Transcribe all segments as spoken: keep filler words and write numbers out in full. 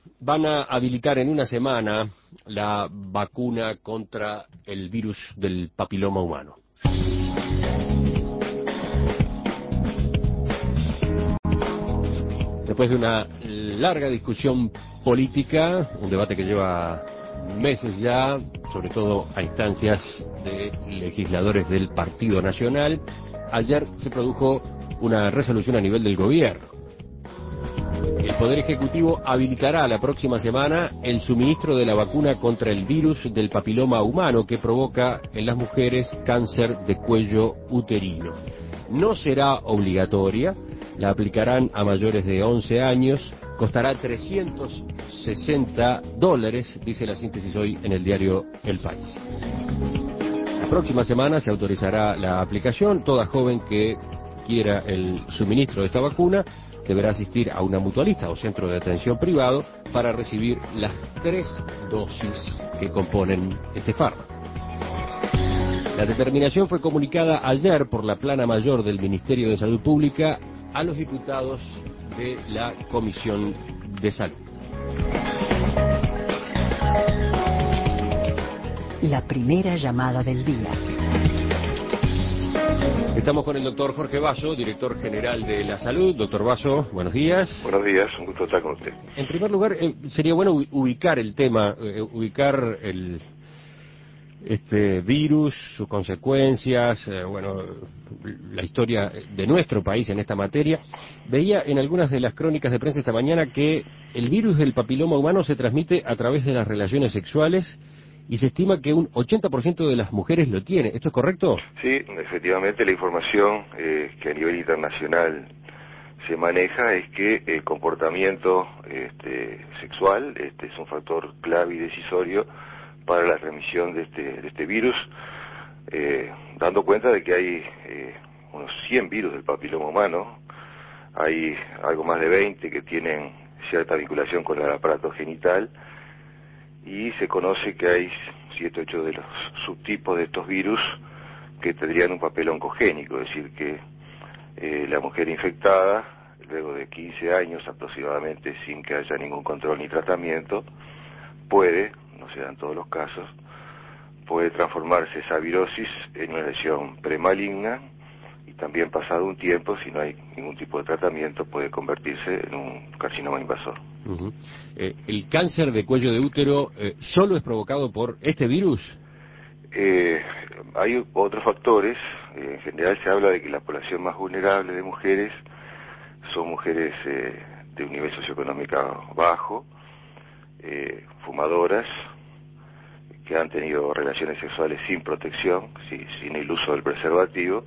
van a habilitar en una semana la vacuna contra el virus del papiloma humano. Después de una larga discusión política, un debate que lleva meses ya, sobre todo a instancias de legisladores del Partido Nacional, ayer se produjo una resolución a nivel del gobierno. El Poder Ejecutivo habilitará la próxima semana el suministro de la vacuna contra el virus del papiloma humano que provoca en las mujeres cáncer de cuello uterino. No será obligatoria, la aplicarán a mayores de once años, costará trescientos sesenta dólares, dice la síntesis hoy en el diario El País. La próxima semana se autorizará la aplicación. Toda joven que quiera el suministro de esta vacuna deberá asistir a una mutualista o centro de atención privado para recibir las tres dosis que componen este fármaco. La determinación fue comunicada ayer por la plana mayor del Ministerio de Salud Pública a los diputados de la Comisión de Salud. La primera llamada del día. Estamos con el doctor Jorge Basso, director general de la salud. Doctor Basso, buenos días. Buenos días, un gusto estar con usted. En primer lugar, eh, sería bueno ubicar el tema, eh, ubicar el este virus, sus consecuencias, eh, bueno, la historia de nuestro país en esta materia. Veía en algunas de las crónicas de prensa esta mañana que el virus del papiloma humano se transmite a través de las relaciones sexuales y se estima que un ochenta por ciento de las mujeres lo tiene. ¿Esto es correcto? Sí, efectivamente la información eh, que a nivel internacional se maneja es que el comportamiento este, sexual este, es un factor clave y decisorio para la transmisión de este, de este virus, eh, dando cuenta de que hay eh, unos cien virus del papiloma humano, hay algo más de veinte que tienen cierta vinculación con el aparato genital, y se conoce que hay siete o ocho de los subtipos de estos virus que tendrían un papel oncogénico, es decir, que eh, la mujer infectada, luego de quince años aproximadamente, sin que haya ningún control ni tratamiento, puede, no se dan todos los casos, puede transformarse esa virosis en una lesión premaligna, y también pasado un tiempo, si no hay ningún tipo de tratamiento, puede convertirse en un carcinoma invasor. Uh-huh. eh, ¿El cáncer de cuello de útero eh, solo es provocado por este virus? Eh, hay otros factores. Eh, en general se habla de que la población más vulnerable de mujeres son mujeres eh, de un nivel socioeconómico bajo, eh, fumadoras, que han tenido relaciones sexuales sin protección, sí, sin el uso del preservativo.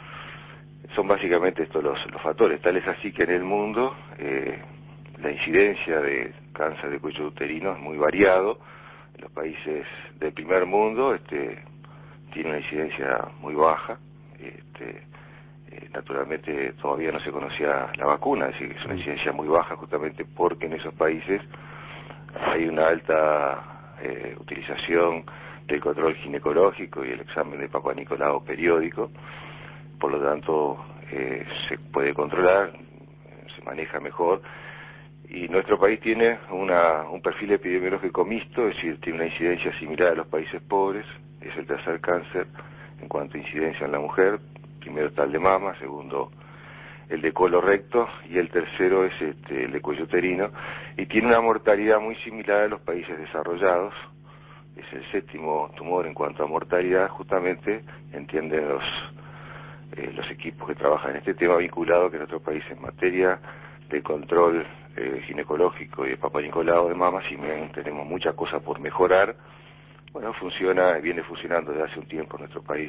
Son básicamente estos los, los factores. Tal es así que en el mundo eh, la incidencia de cáncer de cuello uterino es muy variado. En los países del primer mundo este, tiene una incidencia muy baja. Este, eh, naturalmente todavía no se conocía la vacuna, es decir, que es una incidencia muy baja justamente porque en esos países hay una alta eh, utilización del control ginecológico y el examen de Papá Nicolau periódico. Por lo tanto, eh, se puede controlar, se maneja mejor, y nuestro país tiene una, un perfil epidemiológico mixto, es decir, tiene una incidencia similar a los países pobres. Es el tercer cáncer en cuanto a incidencia en la mujer. Primero está el de mama, segundo el de colorecto, y el tercero es este, el de cuello uterino, y tiene una mortalidad muy similar a los países desarrollados. Es el séptimo tumor en cuanto a mortalidad, justamente entienden los Eh, los equipos que trabajan en este tema, vinculado que en nuestro país en materia de control eh, ginecológico y de Papá Nicolau de mama, si bien tenemos muchas cosas por mejorar, bueno, funciona, viene funcionando desde hace un tiempo en nuestro país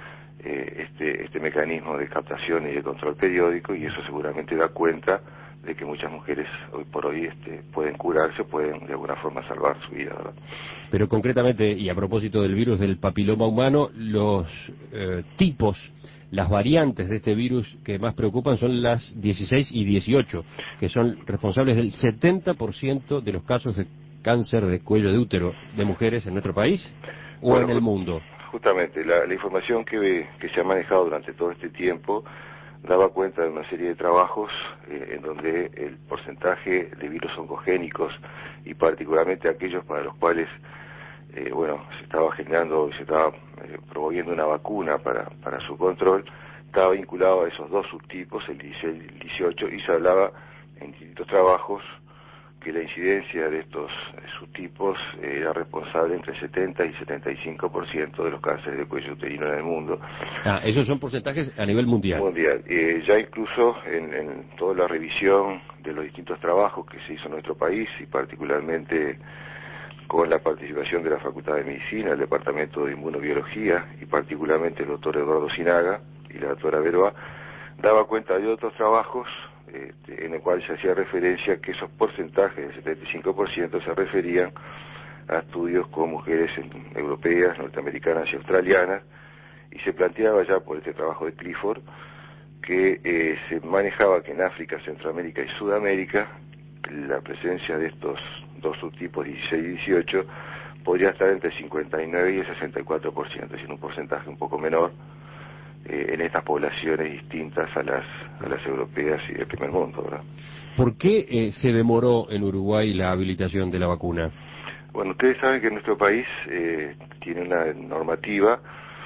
eh, este, este mecanismo de captación y de control periódico, y eso seguramente da cuenta de que muchas mujeres hoy por hoy este, pueden curarse, pueden de alguna forma salvar su vida, ¿verdad? Pero concretamente, y a propósito del virus del papiloma humano, los eh, tipos, las variantes de este virus que más preocupan son las dieciséis y dieciocho, que son responsables del setenta por ciento de los casos de cáncer de cuello de útero de mujeres en nuestro país o Bueno, en el mundo. Justamente, la, la información que, que se ha manejado durante todo este tiempo daba cuenta de una serie de trabajos eh, en donde el porcentaje de virus oncogénicos y particularmente aquellos para los cuales eh, bueno, se estaba generando, se estaba eh, promoviendo una vacuna para, para su control, estaba vinculado a esos dos subtipos, el dieciséis y el dieciocho, y se hablaba en distintos trabajos que la incidencia de estos subtipos era responsable entre setenta y setenta y cinco por ciento de los cánceres de cuello uterino en el mundo. Ah, esos son porcentajes a nivel mundial. Mundial. Eh, ya incluso en, en toda la revisión de los distintos trabajos que se hizo en nuestro país, y particularmente con la participación de la Facultad de Medicina, el Departamento de Inmunobiología, y particularmente el doctor Eduardo Sinaga y la doctora Veroa, daba cuenta de otros trabajos este, en el cual se hacía referencia que esos porcentajes del setenta y cinco por ciento se referían a estudios con mujeres europeas, norteamericanas y australianas, y se planteaba ya por este trabajo de Clifford que eh, se manejaba que en África, Centroamérica y Sudamérica la presencia de estos dos subtipos dieciséis y dieciocho podría estar entre cincuenta y nueve y el sesenta y cuatro por ciento, es decir, un porcentaje un poco menor eh, en estas poblaciones distintas a las a las europeas y del primer mundo, ¿verdad? ¿Por qué eh, se demoró en Uruguay la habilitación de la vacuna? Bueno, ustedes saben que nuestro país eh, tiene una normativa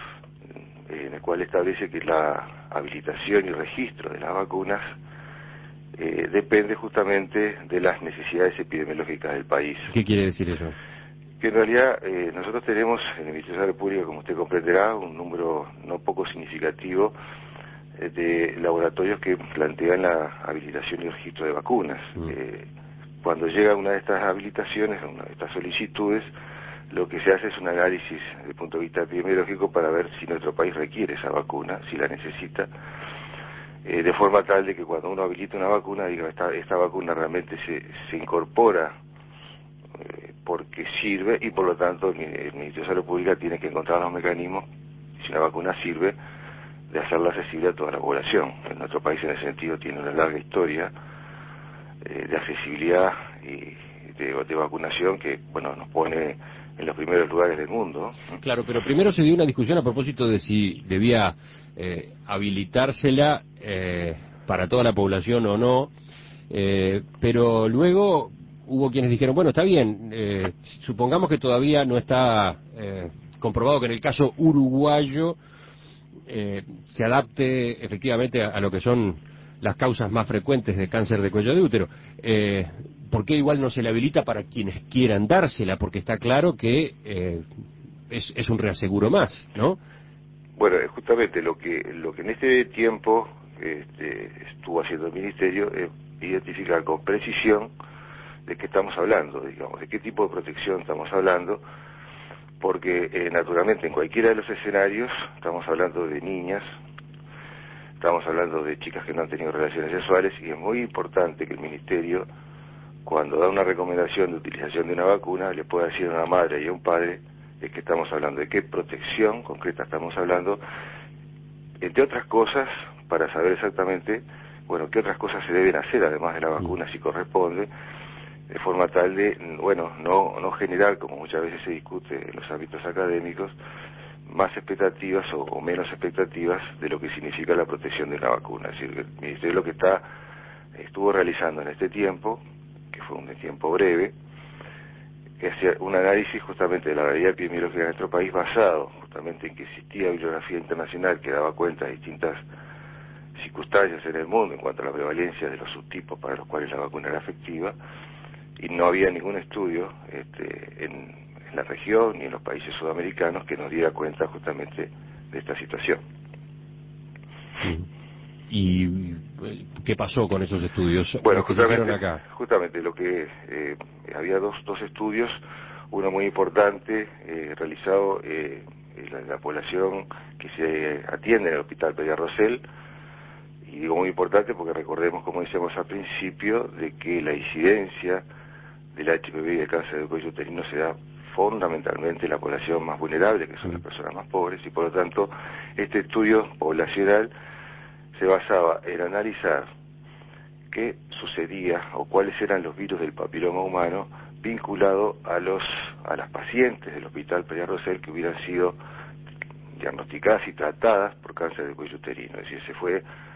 eh, en la cual establece que la habilitación y registro de las vacunas eh, depende justamente de las necesidades epidemiológicas del país. ¿Qué quiere decir eso? Que en realidad eh, nosotros tenemos en el Ministerio de Salud Pública, como usted comprenderá, un número no poco significativo eh, de laboratorios que plantean la habilitación y registro de vacunas. Mm. Eh, cuando llega una de estas habilitaciones, una de estas solicitudes, lo que se hace es un análisis desde el punto de vista epidemiológico para ver si nuestro país requiere esa vacuna, si la necesita, eh, de forma tal de que cuando uno habilita una vacuna, diga, esta, esta vacuna realmente se, se incorpora eh, porque sirve, y por lo tanto el, el Ministerio de Salud Pública tiene que encontrar los mecanismos, si la vacuna sirve, de hacerla accesible a toda la población. En nuestro país en ese sentido tiene una larga historia eh, de accesibilidad y de, de vacunación que, bueno, nos pone en los primeros lugares del mundo. Claro, pero primero se dio una discusión a propósito de si debía eh, habilitársela eh, para toda la población o no, eh, pero luego hubo quienes dijeron, bueno, está bien, eh, supongamos que todavía no está eh, comprobado que en el caso uruguayo eh, se adapte efectivamente a, a lo que son las causas más frecuentes de cáncer de cuello de útero. Eh, ¿Por qué igual no se le habilita para quienes quieran dársela? Porque está claro que eh, es, es un reaseguro más, ¿no? Bueno, justamente lo que lo que en este tiempo este, estuvo haciendo el Ministerio es identificar con precisión de qué estamos hablando, digamos, de qué tipo de protección estamos hablando, porque eh, naturalmente en cualquiera de los escenarios estamos hablando de niñas, estamos hablando de chicas que no han tenido relaciones sexuales, y es muy importante que el Ministerio, cuando da una recomendación de utilización de una vacuna, le pueda decir a una madre y a un padre de qué estamos hablando, de qué protección concreta estamos hablando, entre otras cosas, para saber exactamente, bueno, qué otras cosas se deben hacer además de la vacuna si corresponde, de forma tal de, bueno, no, no generar, como muchas veces se discute en los ámbitos académicos, más expectativas o, o menos expectativas de lo que significa la protección de una vacuna. Es decir, el Ministerio lo que está estuvo realizando en este tiempo, que fue un tiempo breve, es un análisis justamente de la realidad epidemiológica de nuestro país basado justamente en que existía bibliografía internacional que daba cuenta de distintas circunstancias en el mundo en cuanto a la prevalencia de los subtipos para los cuales la vacuna era efectiva, y no había ningún estudio este, en, en la región ni en los países sudamericanos que nos diera cuenta justamente de esta situación. ¿Y qué pasó con esos estudios? Bueno, los que se hicieron justamente, acá. justamente lo que eh, había dos, dos estudios, uno muy importante eh, realizado eh, en la, la población que se atiende en el Hospital Peña Rosell, y digo muy importante porque recordemos, como decíamos al principio, de que la incidencia del H P V y del cáncer de cuello uterino se da fundamentalmente en la población más vulnerable, que son las personas más pobres, y por lo tanto este estudio poblacional se basaba en analizar qué sucedía o cuáles eran los virus del papiloma humano vinculado a los a las pacientes del Hospital Peña Rosell que hubieran sido diagnosticadas y tratadas por cáncer de cuello uterino. Es decir, ese fue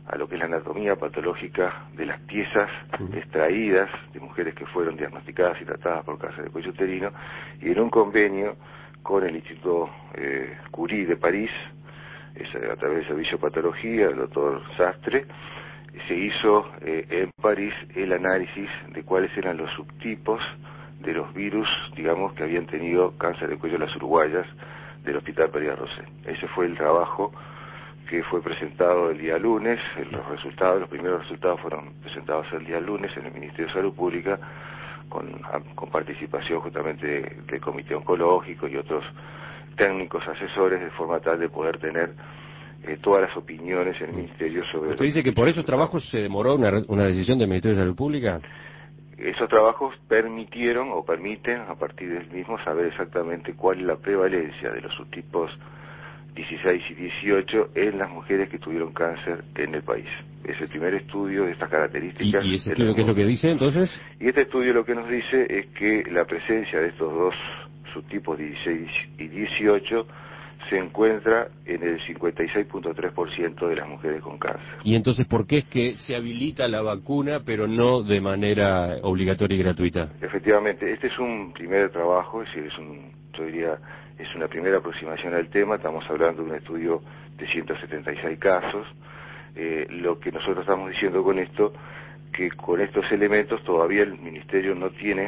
a lo que es la anatomía patológica de las piezas extraídas de mujeres que fueron diagnosticadas y tratadas por cáncer de cuello uterino, y en un convenio con el Instituto eh, Curie de París, es a través del servicio de patología del doctor Sastre, se hizo eh, en París el análisis de cuáles eran los subtipos de los virus, digamos, que habían tenido cáncer de cuello las uruguayas del Hospital Pérez Rosell. Ese fue el trabajo que fue presentado el día lunes. Los resultados, los primeros resultados fueron presentados el día lunes en el Ministerio de Salud Pública, con, con participación justamente del Comité Oncológico y otros técnicos asesores, de forma tal de poder tener eh, todas las opiniones en el Ministerio sobre... ¿Usted dice que por esos trabajos se demoró una, una decisión del Ministerio de Salud Pública? Esos trabajos permitieron o permiten a partir del mismo saber exactamente cuál es la prevalencia de los subtipos dieciséis y dieciocho en las mujeres que tuvieron cáncer en el país. Es el primer estudio de estas características. ¿Y, y ese estudio qué es lo que dice entonces? Y este estudio lo que nos dice es que la presencia de estos dos subtipos dieciséis y dieciocho se encuentra en el cincuenta y seis punto tres por ciento de las mujeres con cáncer. ¿Y entonces por qué es que se habilita la vacuna, pero no de manera obligatoria y gratuita? Efectivamente, este es un primer trabajo, es decir, es un, yo diría, es una primera aproximación al tema. Estamos hablando de un estudio de ciento setenta y seis casos. Eh, lo que nosotros estamos diciendo con esto, que con estos elementos todavía el Ministerio no tiene,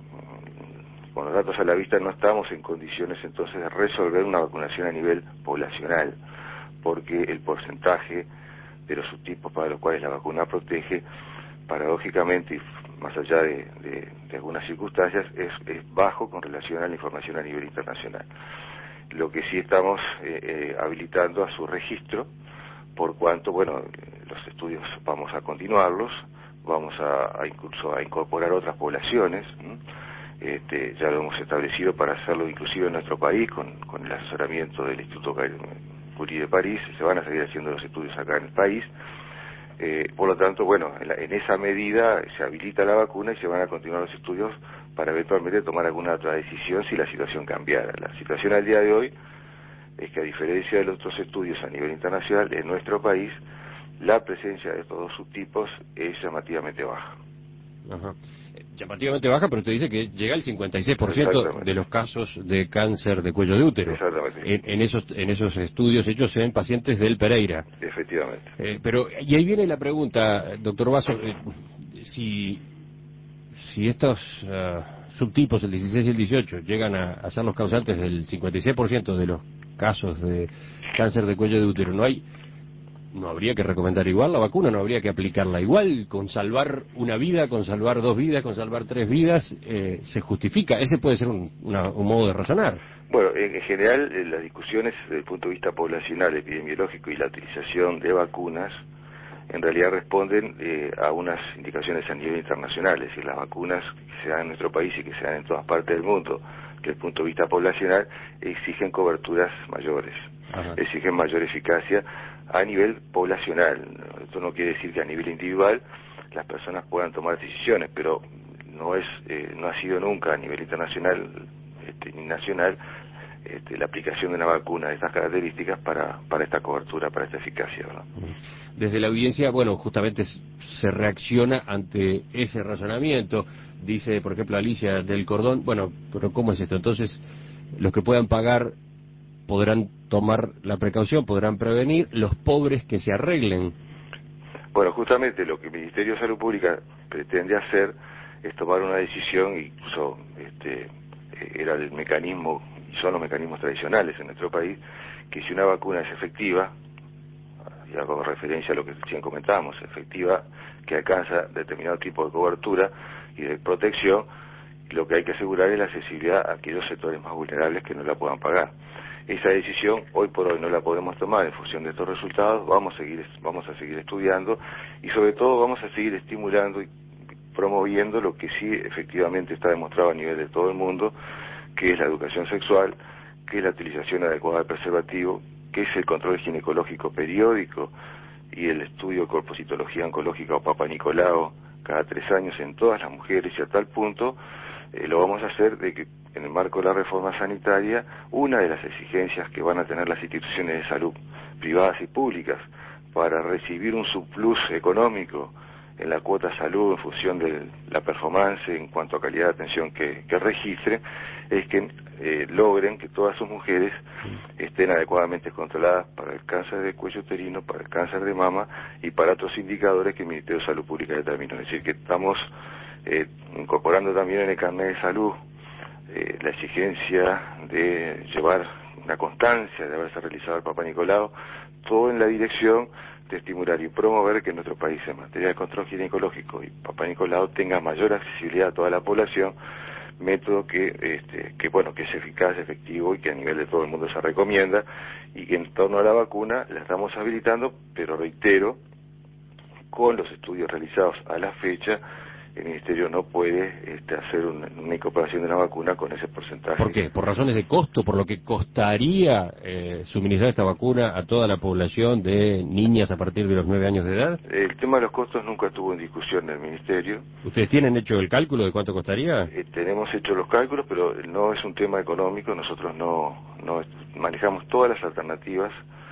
con los datos a la vista, no estamos en condiciones entonces de resolver una vacunación a nivel poblacional, porque el porcentaje de los subtipos para los cuales la vacuna protege, paradójicamente, y más allá de, de, de algunas circunstancias, es, es bajo con relación a la información a nivel internacional. Lo que sí estamos eh, eh, habilitando a su registro, por cuanto, bueno, los estudios vamos a continuarlos, vamos a, a incluso a incorporar otras poblaciones. ¿m? Este, ya lo hemos establecido para hacerlo inclusive en nuestro país, con, con el asesoramiento del Instituto Curie de París. Se van a seguir haciendo los estudios acá en el país. Eh, por lo tanto, bueno, en, la, en esa medida se habilita la vacuna y se van a continuar los estudios para eventualmente tomar alguna otra decisión si la situación cambiara. La situación al día de hoy es que, a diferencia de los otros estudios a nivel internacional, en nuestro país la presencia de estos dos subtipos es llamativamente baja. Ajá. Llamativamente baja, pero usted dice que llega al cincuenta y seis por ciento de los casos de cáncer de cuello de útero. Exactamente. En, en esos en esos estudios hechos en pacientes del Pereira. Efectivamente. Eh, pero, y ahí viene la pregunta, doctor Basso, eh, si, si estos uh, subtipos, el dieciséis y el dieciocho, llegan a, a ser los causantes del cincuenta y seis por ciento de los casos de cáncer de cuello de útero, ¿no hay... ¿No habría que recomendar igual la vacuna? ¿No habría que aplicarla igual? ¿Con salvar una vida, con salvar dos vidas, con salvar tres vidas, eh, se justifica? Ese puede ser un, una, un modo de razonar. Bueno, en, en general, eh, las discusiones desde el punto de vista poblacional, epidemiológico y la utilización de vacunas, en realidad responden eh, a unas indicaciones a nivel internacional. Es decir, las vacunas que se dan en nuestro país y que se dan en todas partes del mundo, desde el punto de vista poblacional, exigen coberturas mayores. Ajá. Exigen mayor eficacia a nivel poblacional. Esto no quiere decir que a nivel individual las personas puedan tomar decisiones, pero no es eh, no ha sido nunca a nivel internacional este, ni nacional este, la aplicación de una vacuna de estas características para, para esta cobertura, para esta eficacia, ¿no? Desde la audiencia, bueno, justamente se reacciona ante ese razonamiento. Dice, por ejemplo, Alicia del Cordón, bueno, pero ¿cómo es esto? Entonces, los que puedan pagar podrán tomar la precaución, podrán prevenir, los pobres que se arreglen. Bueno, justamente lo que el Ministerio de Salud Pública pretende hacer es tomar una decisión, incluso este, era el mecanismo, y son los mecanismos tradicionales en nuestro país, que si una vacuna es efectiva, y hago referencia a lo que recién comentábamos, efectiva, que alcanza determinado tipo de cobertura y de protección, lo que hay que asegurar es la accesibilidad a aquellos sectores más vulnerables que no la puedan pagar. Esa decisión hoy por hoy no la podemos tomar en función de estos resultados. Vamos a seguir vamos a seguir estudiando y sobre todo vamos a seguir estimulando y promoviendo lo que sí efectivamente está demostrado a nivel de todo el mundo, que es la educación sexual, que es la utilización adecuada del preservativo, que es el control ginecológico periódico y el estudio de corpocitología oncológica o Papa Nicolau cada tres años en todas las mujeres, y a tal punto eh, lo vamos a hacer de que en el marco de la reforma sanitaria, una de las exigencias que van a tener las instituciones de salud privadas y públicas para recibir un subplus económico en la cuota salud en función de la performance en cuanto a calidad de atención que, que registren, es que eh, logren que todas sus mujeres estén adecuadamente controladas para el cáncer de cuello uterino, para el cáncer de mama y para otros indicadores que el Ministerio de Salud Pública determinó. Es decir, que estamos eh, incorporando también en el carnet de salud eh, la exigencia de llevar una constancia de haberse realizado el Papá Nicolau, todo en la dirección de estimular y promover que en nuestro país en materia de control ginecológico y Papá Nicolau tenga mayor accesibilidad a toda la población, método que, este, que bueno, que es eficaz, efectivo y que a nivel de todo el mundo se recomienda, y que en torno a la vacuna la estamos habilitando, pero reitero, con los estudios realizados a la fecha, el Ministerio no puede este, hacer una, una incorporación de una vacuna con ese porcentaje. ¿Por qué? ¿Por razones de costo? ¿Por lo que costaría eh, suministrar esta vacuna a toda la población de niñas a partir de los nueve años de edad? El tema de los costos nunca estuvo en discusión en el Ministerio. ¿Ustedes tienen hecho el cálculo de cuánto costaría? Eh, tenemos hecho los cálculos, pero no es un tema económico. Nosotros no, no manejamos todas las alternativas.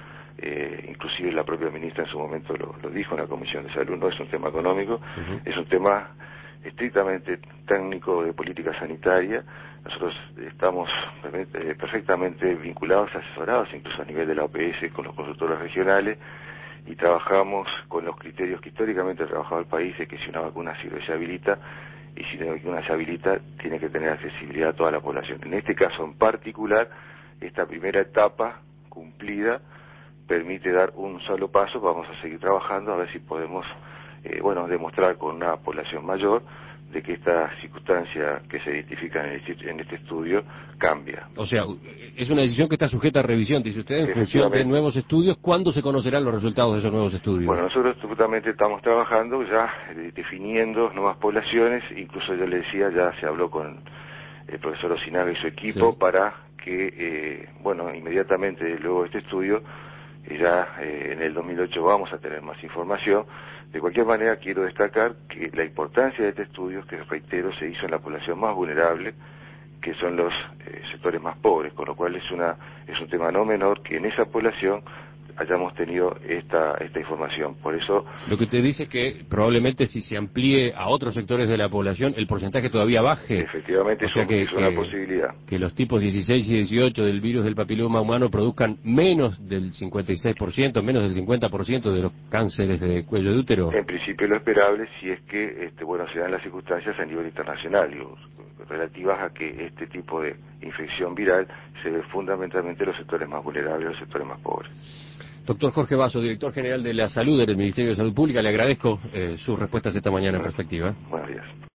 Eh, inclusive la propia ministra en su momento lo, lo dijo en la Comisión de Salud, no es un tema económico, uh-huh. Es un tema estrictamente técnico de política sanitaria. Nosotros estamos perfectamente vinculados, asesorados incluso a nivel de la O P S con los consultores regionales, y trabajamos con los criterios que históricamente ha trabajado el país, de que si una vacuna sirve se habilita, y si una vacuna se habilita tiene que tener accesibilidad a toda la población. En este caso en particular, esta primera etapa cumplida permite dar un solo paso. Vamos a seguir trabajando a ver si podemos eh, bueno, demostrar con una población mayor de que esta circunstancia que se identifica en este, en este estudio cambia. O sea, es una decisión que está sujeta a revisión, dice usted, en función de nuevos estudios. ¿Cuándo se conocerán los resultados de esos nuevos estudios? Bueno, nosotros justamente estamos trabajando ya eh, definiendo nuevas poblaciones. Incluso yo le decía, ya se habló con el profesor Osinaga y su equipo, sí, para que, eh, bueno, inmediatamente luego de este estudio, ya eh, en el dos mil ocho vamos a tener más información. De cualquier manera, quiero destacar que la importancia de este estudio, que reitero, se hizo en la población más vulnerable, que son los eh, sectores más pobres, con lo cual es una es un tema no menor que en esa población hayamos tenido esta esta información. Por eso, lo que usted dice es que probablemente si se amplíe a otros sectores de la población, el porcentaje todavía baje. Efectivamente, o sea es, que, es una que, posibilidad. Que los tipos dieciséis y dieciocho del virus del papiloma humano produzcan menos del cincuenta y seis por ciento, menos del cincuenta por ciento de los cánceres de cuello de útero. En principio lo esperable, si es que este, bueno, se dan las circunstancias a nivel internacional, digo, relativas a que este tipo de infección viral se ve fundamentalmente en los sectores más vulnerables, los sectores más pobres. Doctor Jorge Basso, director general de la Salud del Ministerio de Salud Pública, le agradezco eh, sus respuestas esta mañana en Perspectiva. Buenos días.